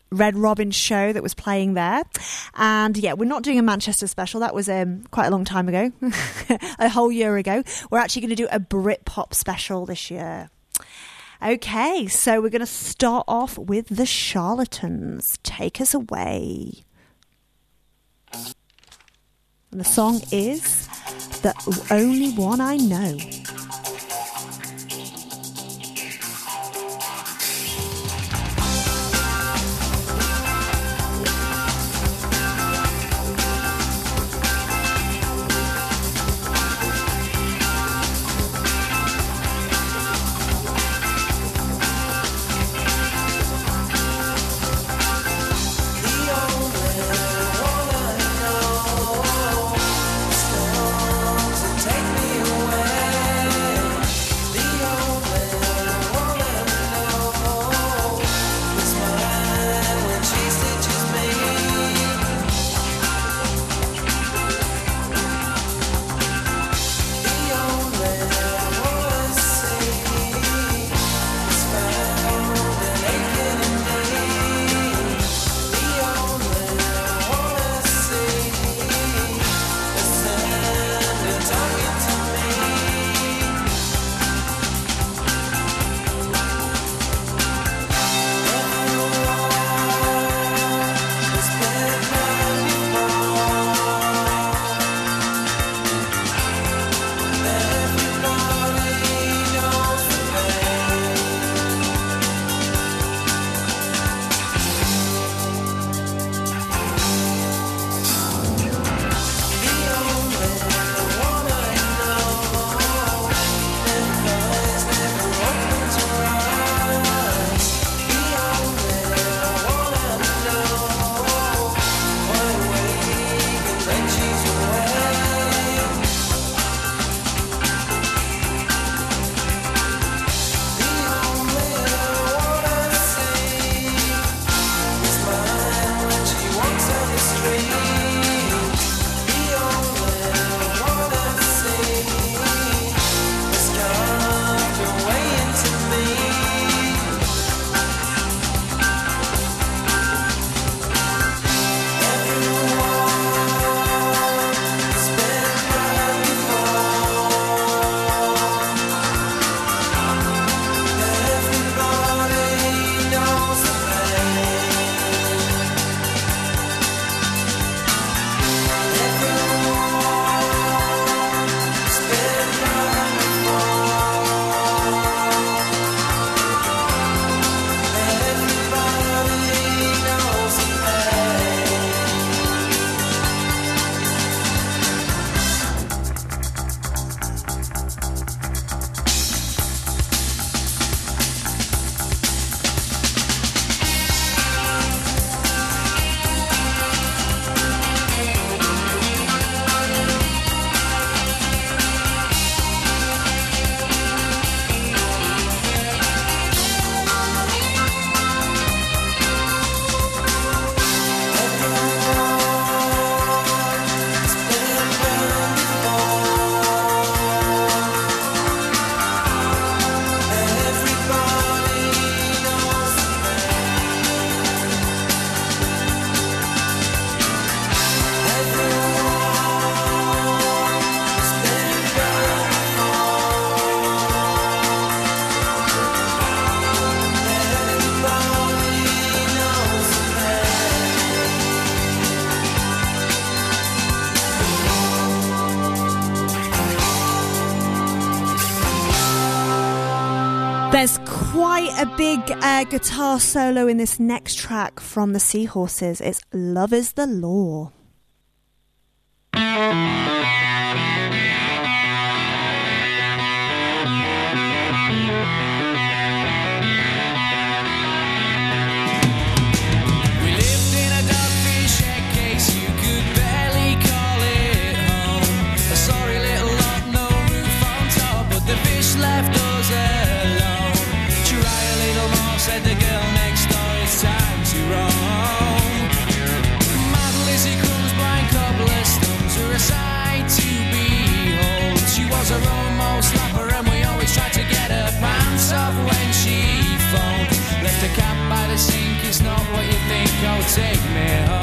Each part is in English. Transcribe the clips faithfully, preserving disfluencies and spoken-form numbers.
Red Robin show that was playing there. And yeah, we're not doing a Manchester special. That was um, quite a long time ago, a whole year ago. We're actually going to do a Britpop special this year. Okay, so we're going to start off with the Charlatans. Take us away. And the song is The Only One I Know. There's quite a big uh, guitar solo in this next track from the Seahorses. It's Love is the Law. Side take me home.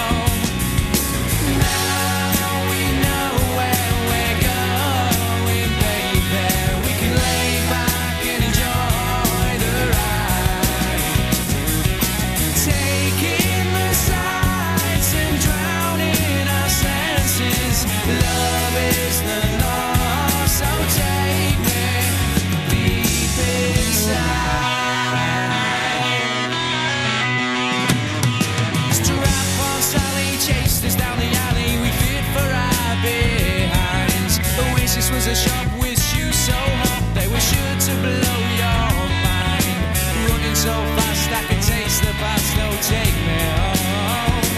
Was a shop with shoes so hot they were sure to blow your mind. Running so fast I could taste the past. No, take me home.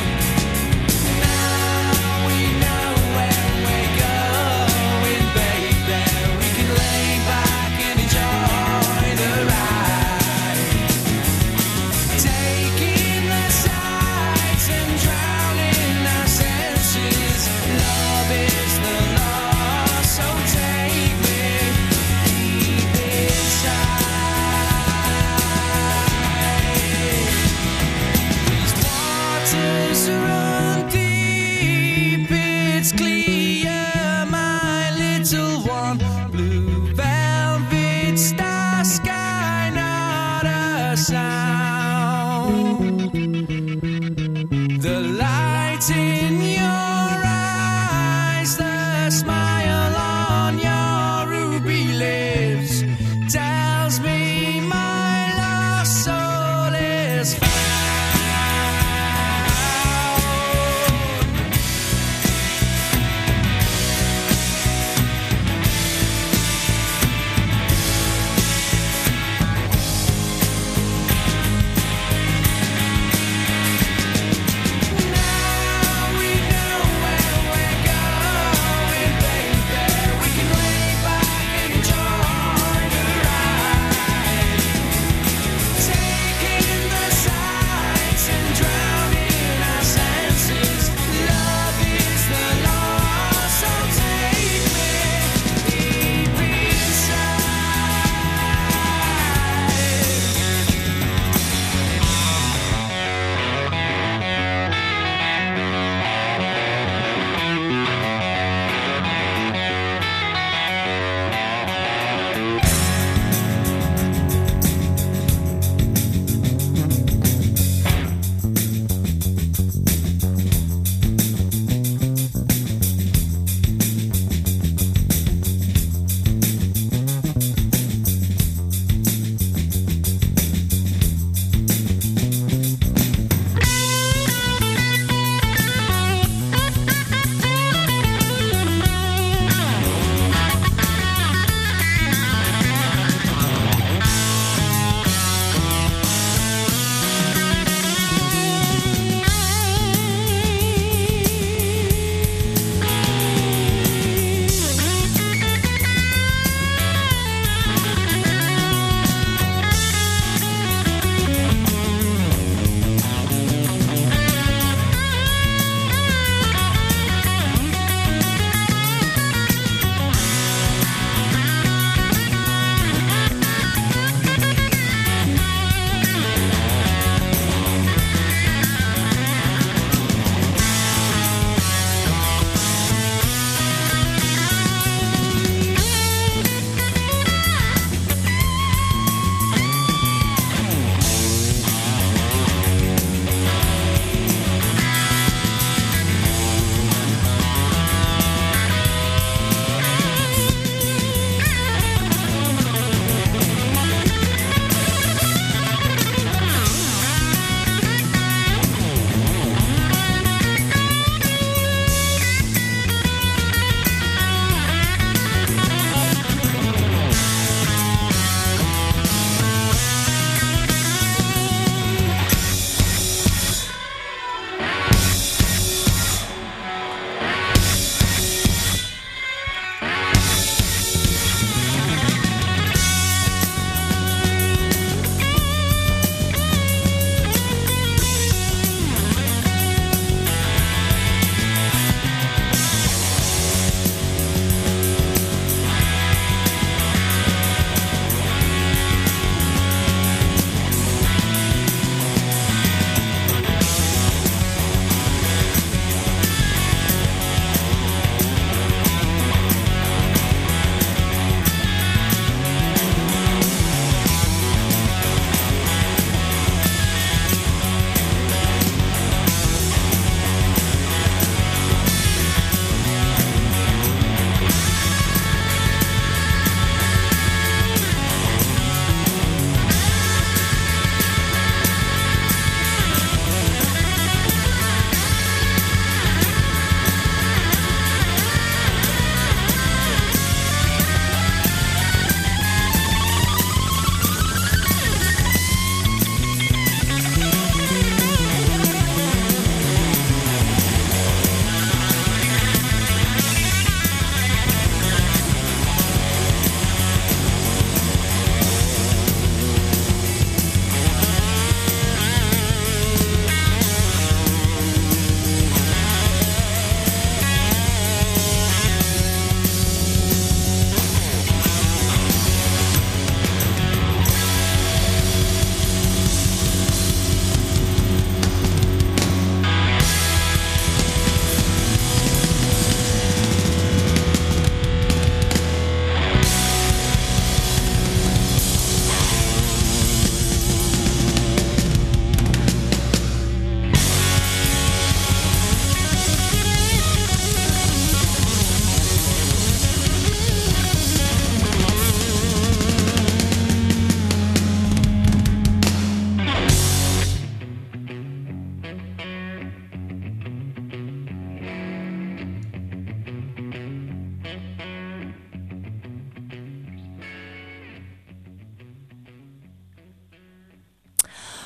Now we know where we're going, baby. We can lay back and enjoy the ride, taking the sights and drowning our senses. Love is the law, so take me deep inside. These waters run deep, it's clear, my little one. Blue velvet star sky, not a sound. The light in your eyes, the smile on your ruby lips tells me my lost soul is found.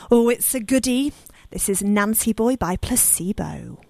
Oh, it's a goodie. This is Nancy Boy by Placebo.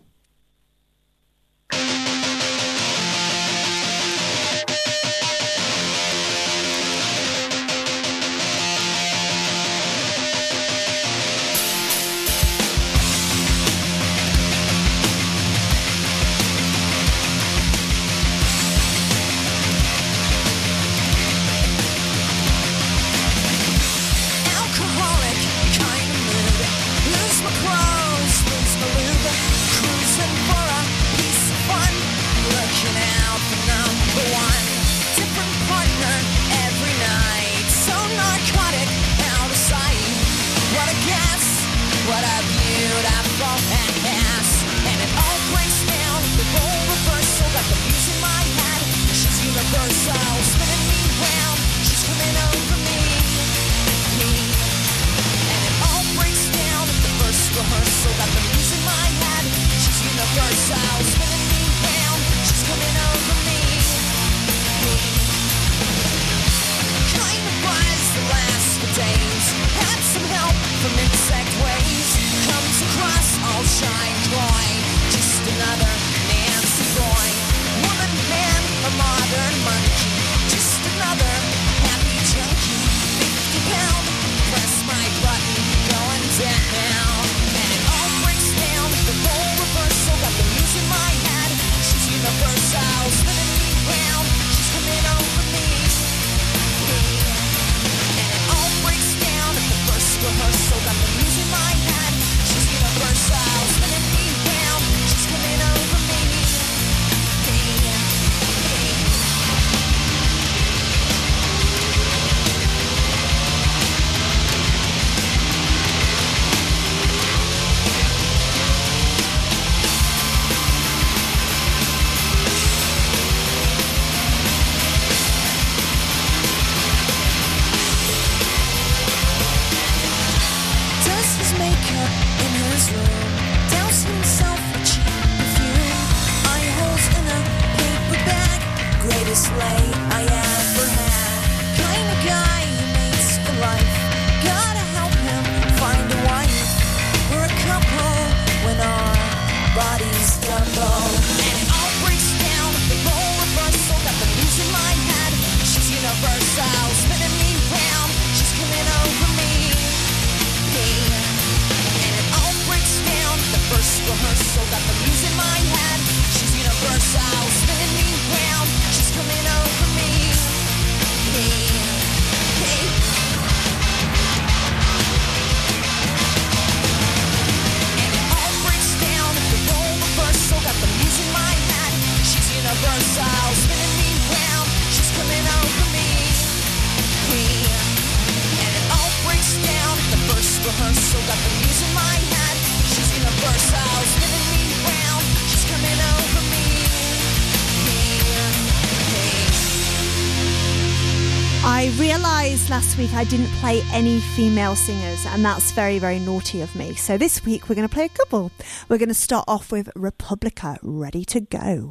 Last week I didn't play any female singers, and that's very, very naughty of me. So this week we're going to play a couple. We're going to start off with Republica, Ready to Go.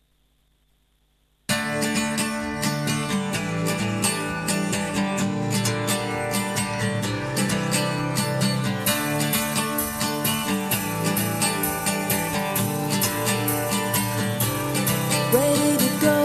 Ready to go.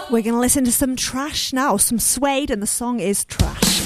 We're going to listen to some Trash now, some Suede, and the song is Trash.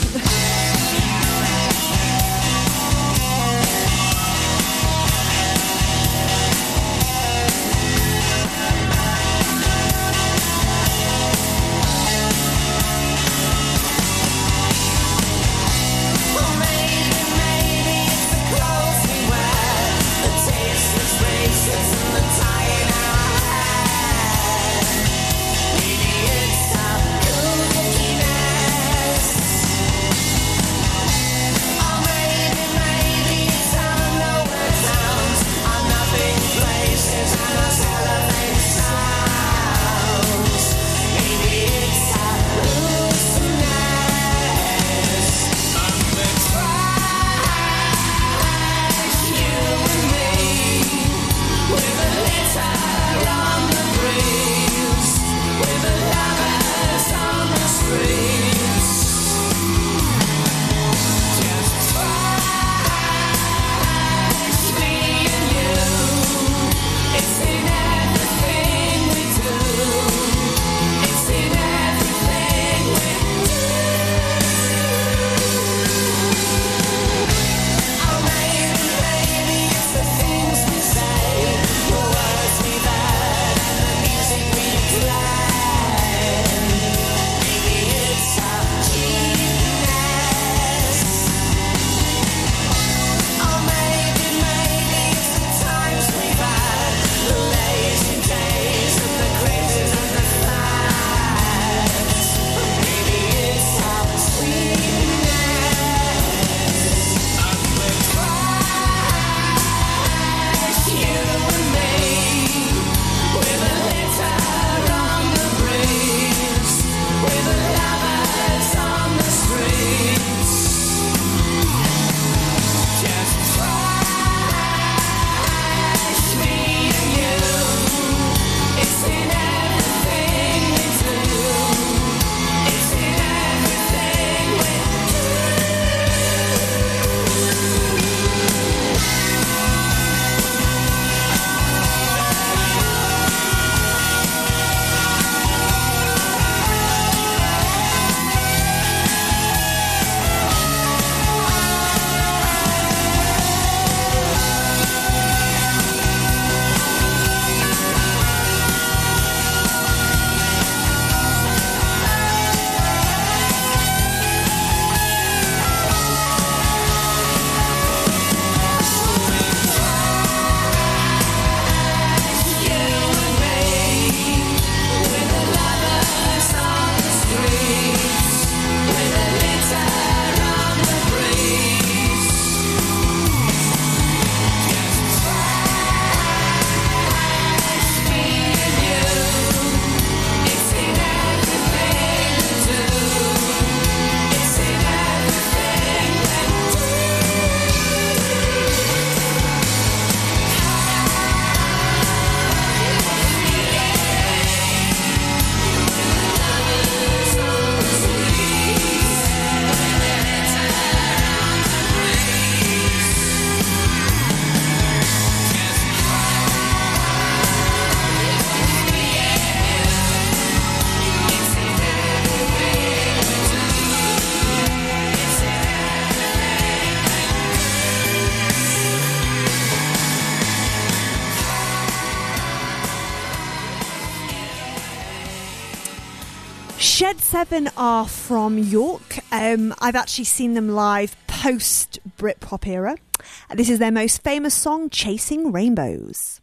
Shed Seven are from York. Um, I've actually seen them live post Britpop era. This is their most famous song, Chasing Rainbows.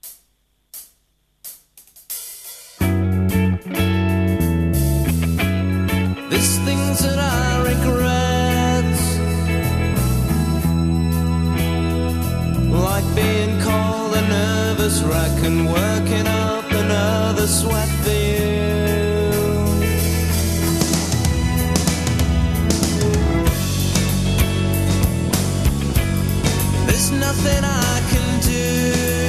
There's things that I regret, like being called a nervous wreck and working up another sweat for you. There's nothing I can do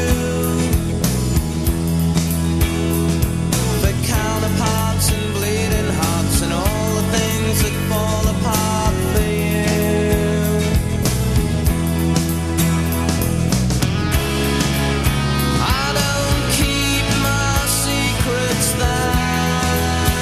for counterparts and bleeding hearts and all the things that fall apart for you. I don't keep my secrets that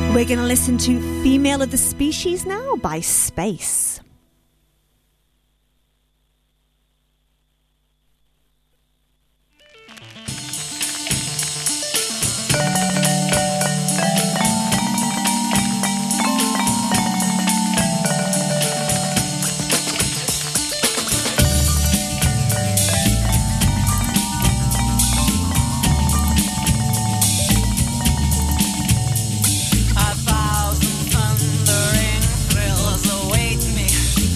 We're going to listen to Female of the Species now by Space. A thousand thundering thrills await me.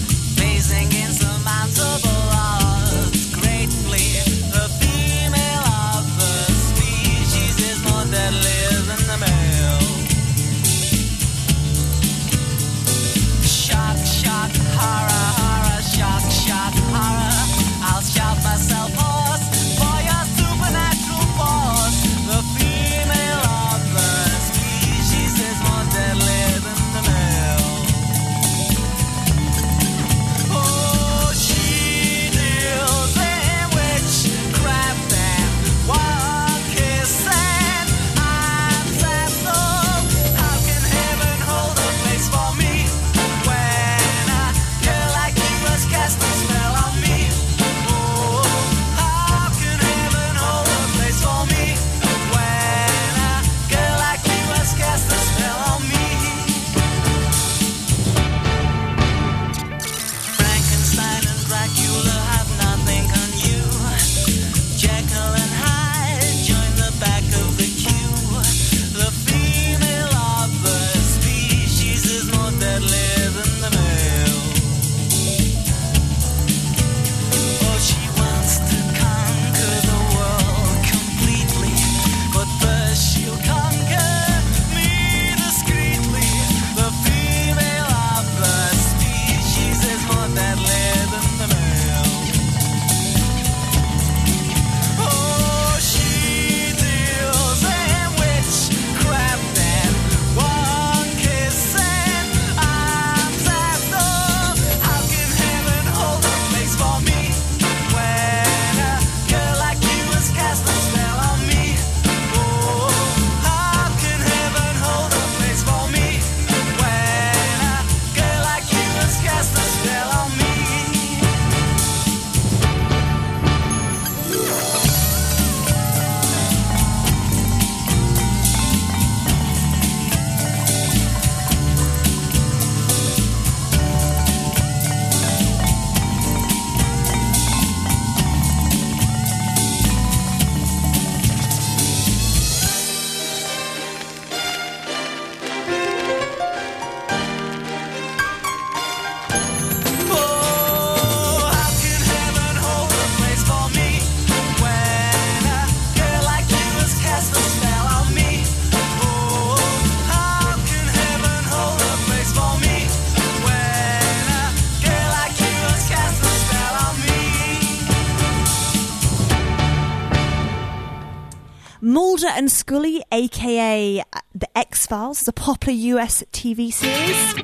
Mulder and Scully, aka The X-Files, is a popular U S T V series.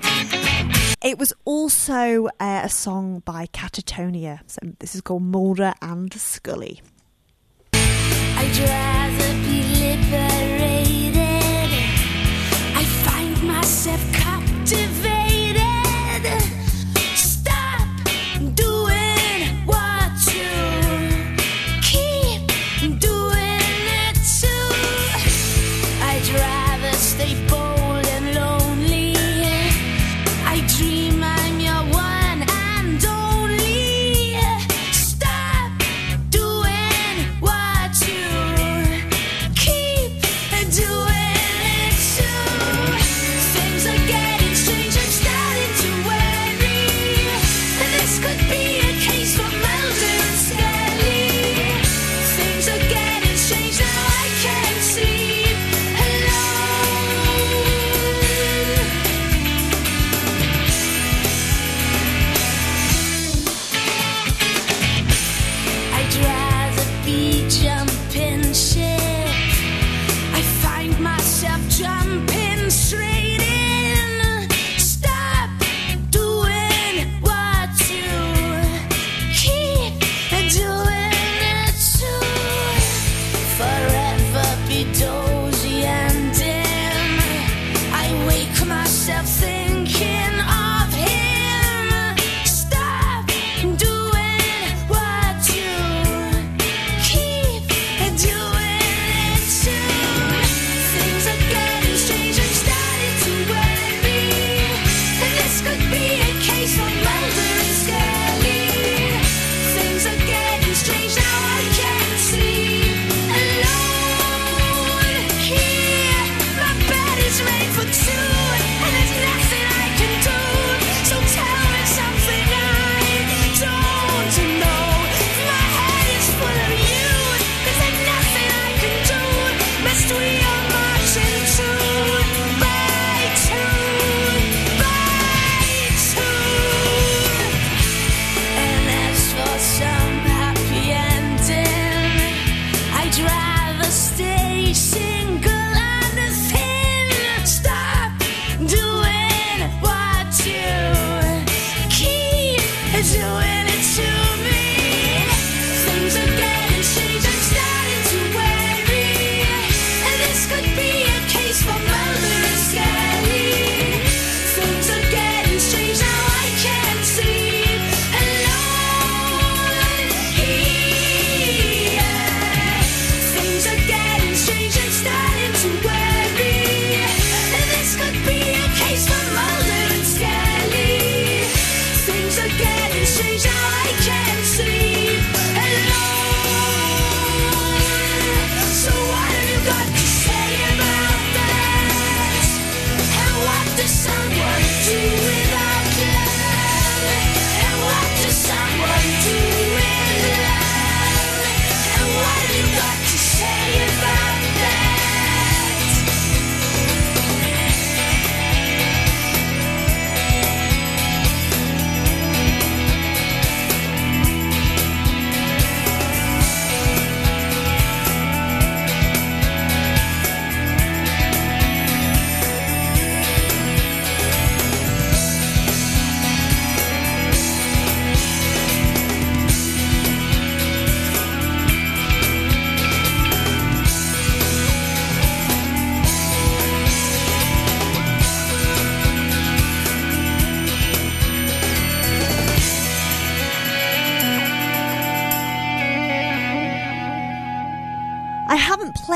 It was also uh, a song by Catatonia. So this is called Mulder and Scully. I'd rather be liberated. I find myself captivated. Stop doing what you keep doing it too. I'd rather stay bold and lonely. I dream I'm your one and only. Stop doing what you keep doing it too. Things are getting strange, I'm starting to worry. This could be a case for Mulder and Scully. Things are getting strange, now I can't sleep alone.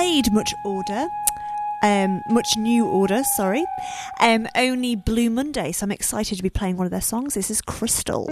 played much order. Um, much new order, sorry. Um, only Blue Monday, so I'm excited to be playing one of their songs. This is Crystal.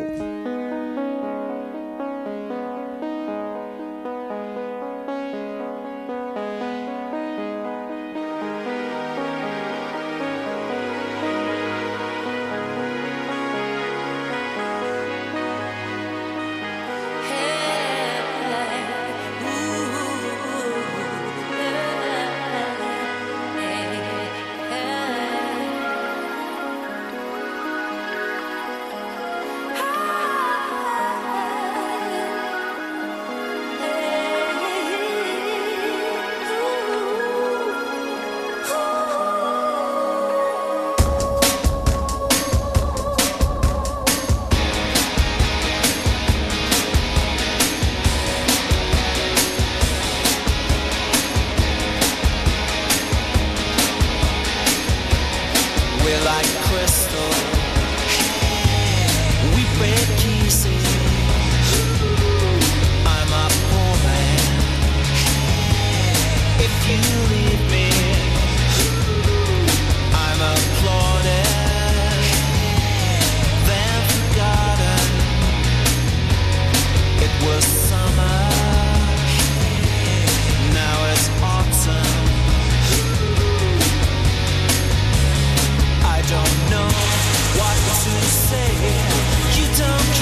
Don't know what to say. You don't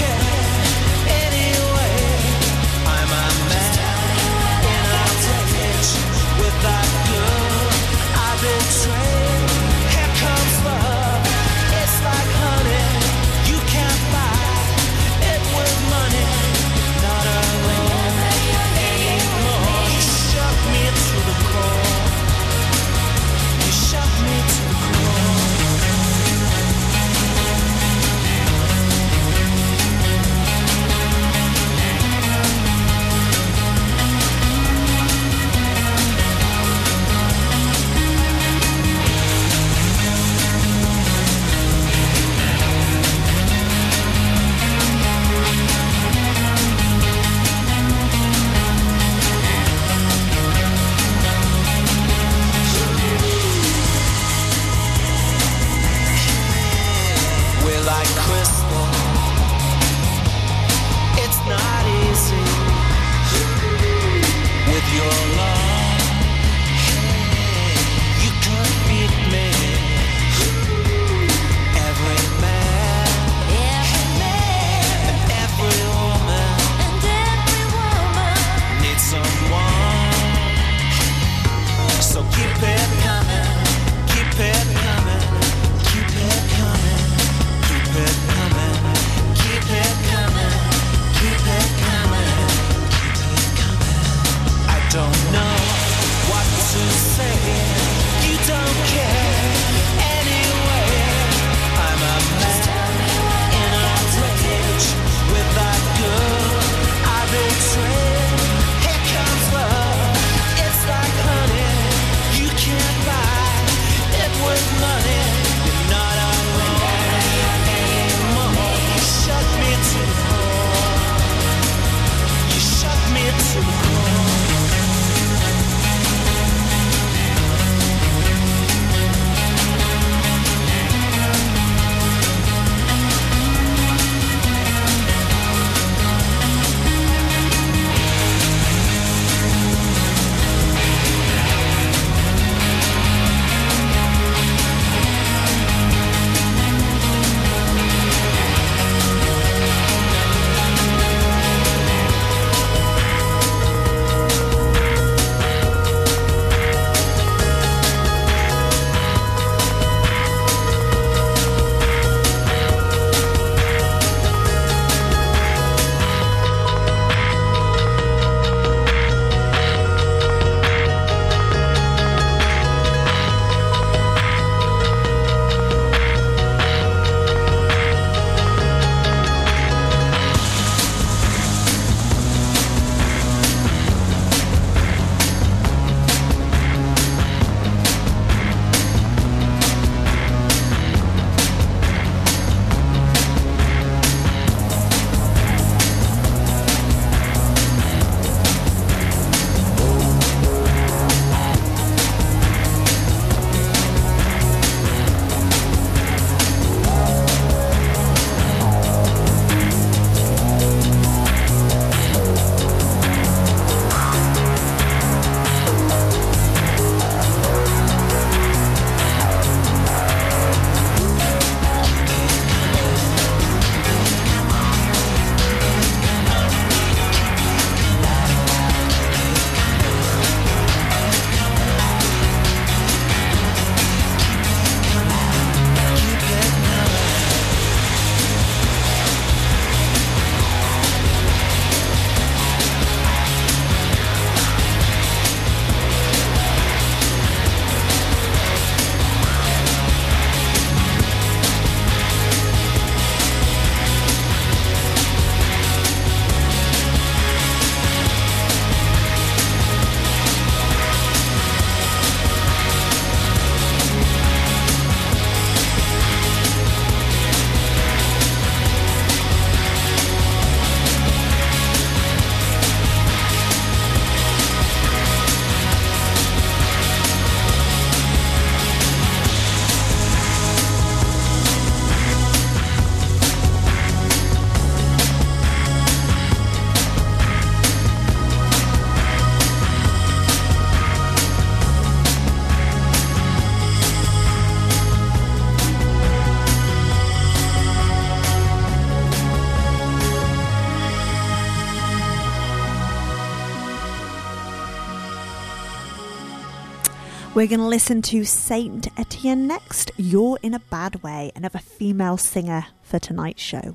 We're going to listen to Saint Etienne next. You're in a Bad Way, another female singer for tonight's show.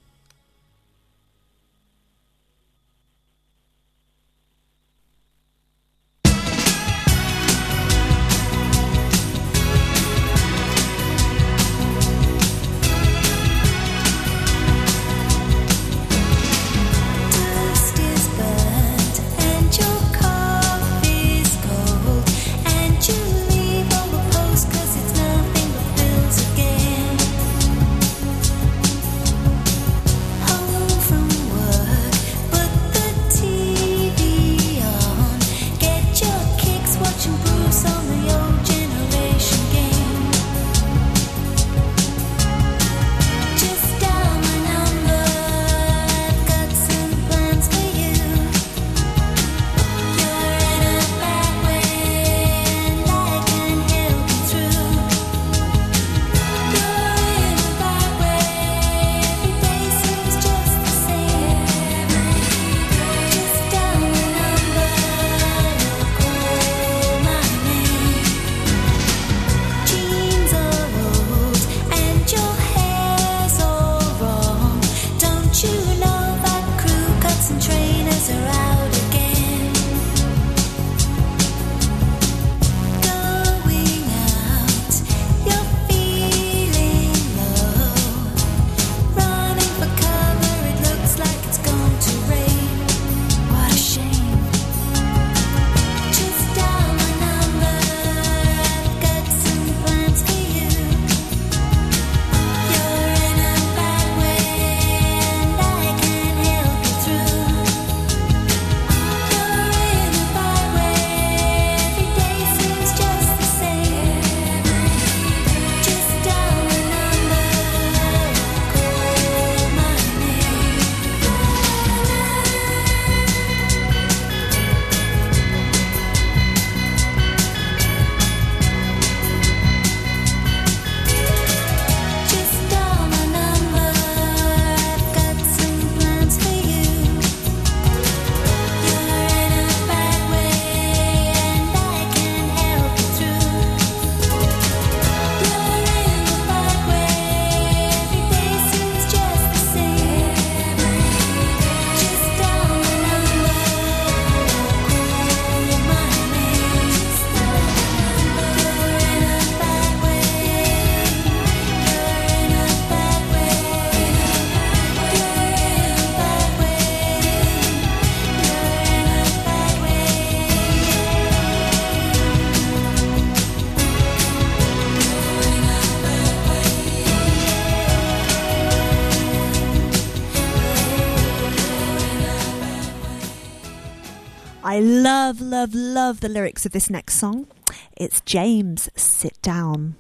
I love, love, love the lyrics of this next song. It's James, Sit Down.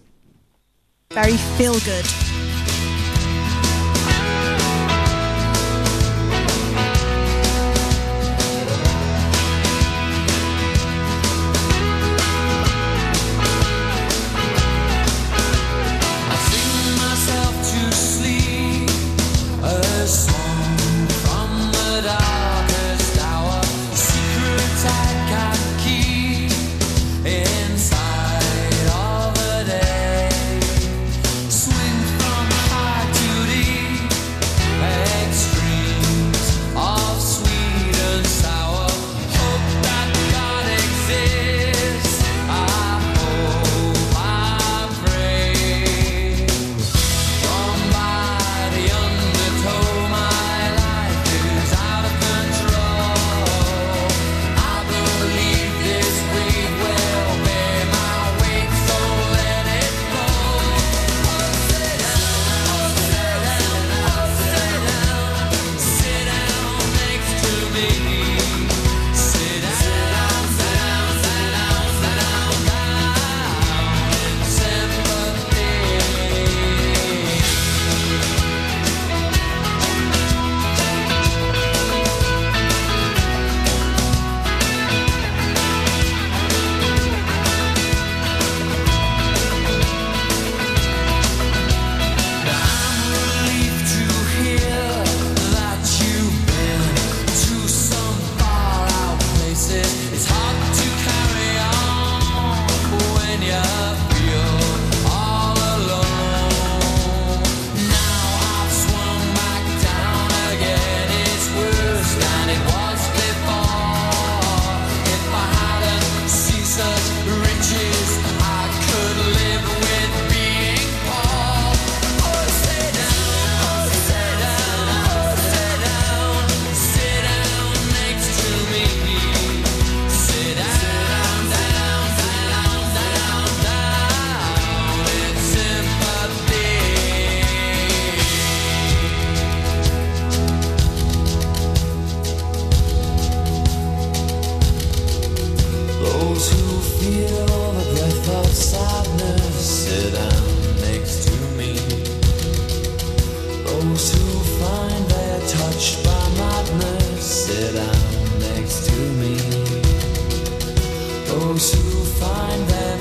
Very feel good. Inside of a day, swing from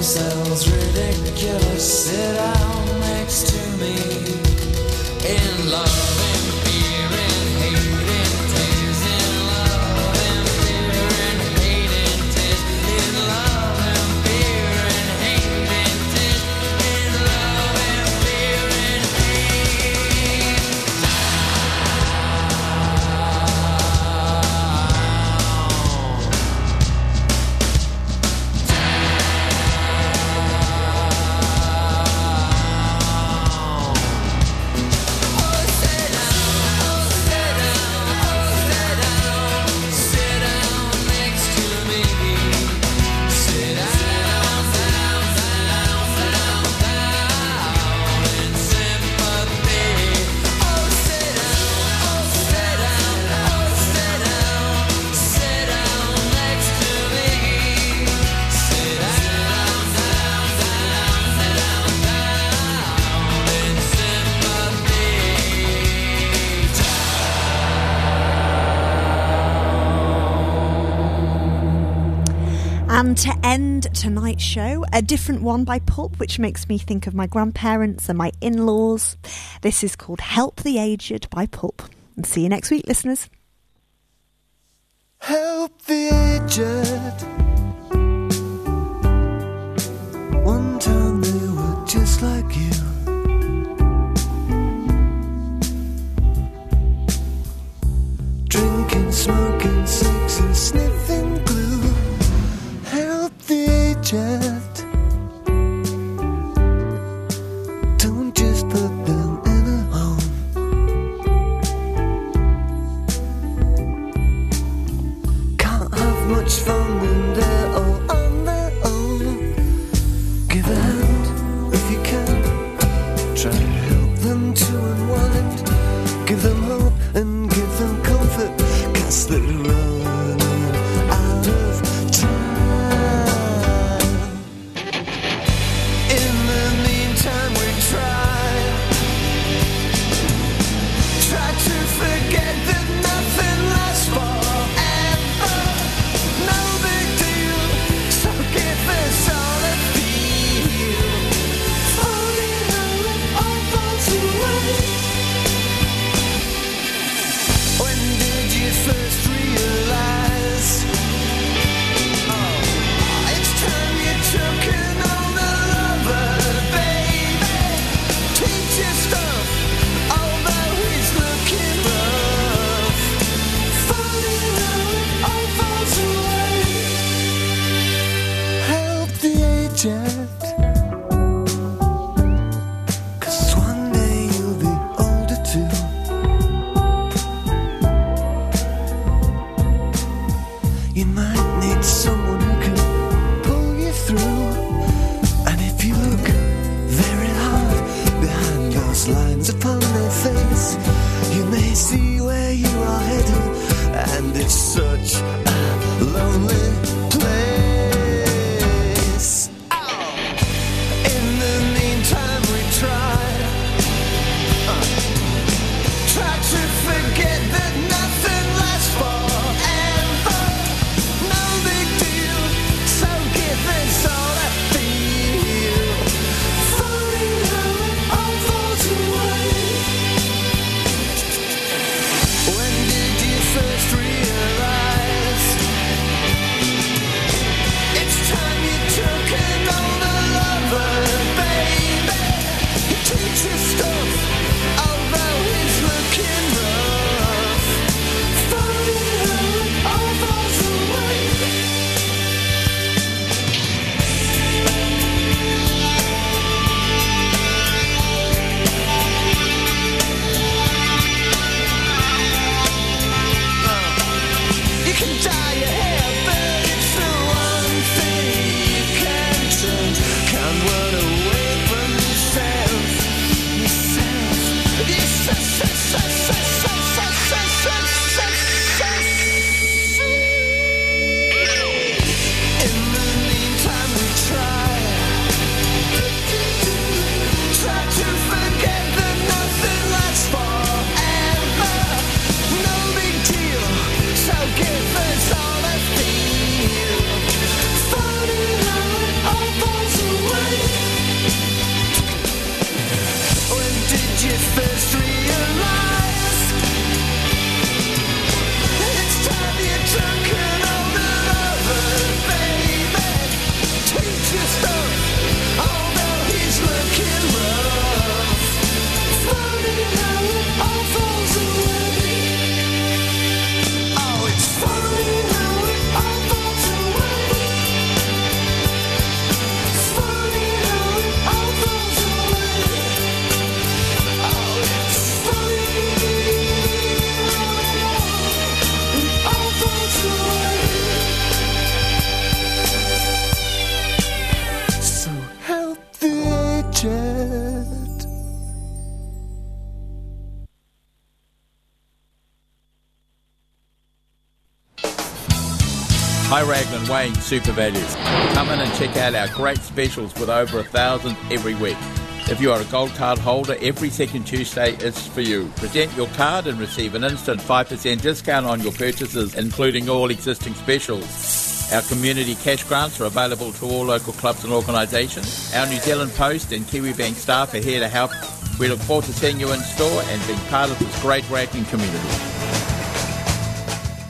sounds ridiculous. Sit down next to me. In love and fear and hate and tears. In love and fear and hate and tears. In love and fear and hate and tears. In love and fear and hate. And to end tonight's show, a different one by Pulp, which makes me think of my grandparents and my in-laws. This is called Help the Aged by Pulp. And see you next week, listeners. Help the aged. One time they were just like you. Drinking, smoking, sex and sniffing glue. Help the aged. Don't just put them in a home. Can't have much fun when they're all on their own. Give a hand if you can. Try and help them to unwind. Give them hope and give them comfort. 'Cause they're running out of time. In the meantime we try. Try to forget that nothing lasts forever. No big deal. So give us all a feel. Falling out all falls away. When did you first realize? Oh, it's time you took an older lover, baby. Teach your stuff, although he's looking rough. Falling out, all falls away. Help the aged. 'Cause one day you'll be older too. You might need someone who can pull you through. And if you look very hard behind those lines upon their face, you may see where you are headed. And it's such a lonely place. Oh! Hi Raglan Wayne Super Values. Come in and check out our great specials with over a thousand every week. If you are a gold card holder, every second Tuesday is for you. Present your card and receive an instant five percent discount on your purchases, including all existing specials. Our community cash grants are available to all local clubs and organisations. Our New Zealand Post and Kiwibank staff are here to help. We look forward to seeing you in store and being part of this great Raglan community.